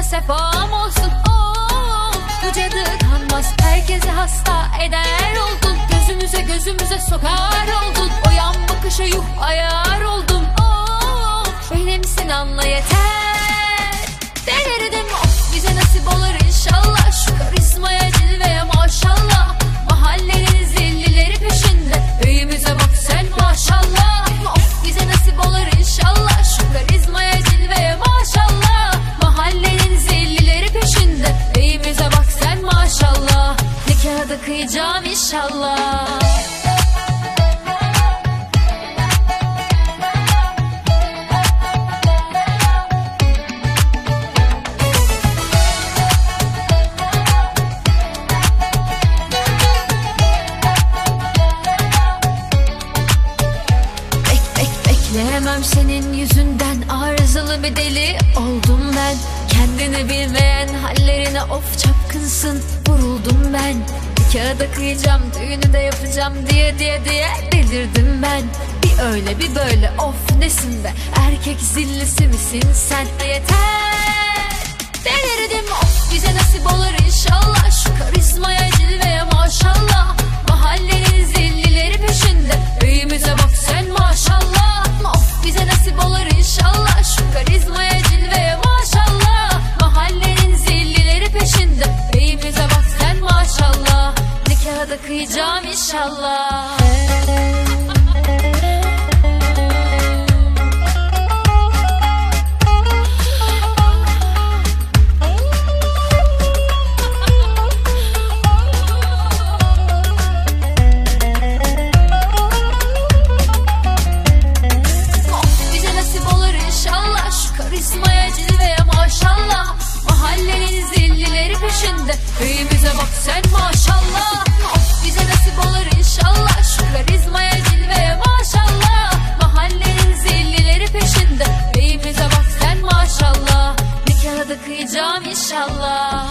başına sefam olsun. Bu cadı kanmaz, herkese hasta eder oldun. Gözümüze sokar oldun. O yan bakışa yuh ayar oldum. Benimsin anla yeter. Delirdim, of bize nasip olur inşallah. Şu karizmaya cilveye maşallah. Mahallenin zillileri peşinde, büyümüze bak sen maşallah. Of bize nasip olur inşallah. Şu karizmaya cilveye maşallah. Mahallenin zillileri peşinde, büyümüze bak sen maşallah. Nikahı da kıyacağım inşallah. Bekleyemem senin yüzünden, arızalı bir deli oldum ben. Kendini bilmeyen hallerine of çapkınsın, vuruldum ben. Nikahı da kıyacağım, düğünü de yapacağım diye delirdim ben. Bir öyle bir böyle, of nesin be, erkek zillisi misin sen? Yeter, delirdim, of bize nasip olur inşallah. Şu karizmaya cilveye maşallah. Mahallenin zillileri peşinde, büyümüze bak sen maşallah. Of bize nasip olur inşallah. Şu karizmaya cilveye maşallah. Mahallenin zillileri peşinde, büyümüze bak sen maşallah. Nikahı da kıyacağım inşallah. Büyümüze bak sen maşallah. Of bize nasip olur inşallah. Şu karizmaya cilveye maşallah. Mahallenin zillileri peşinde, büyümüze bak sen maşallah. Nikahı da kıyacağım inşallah.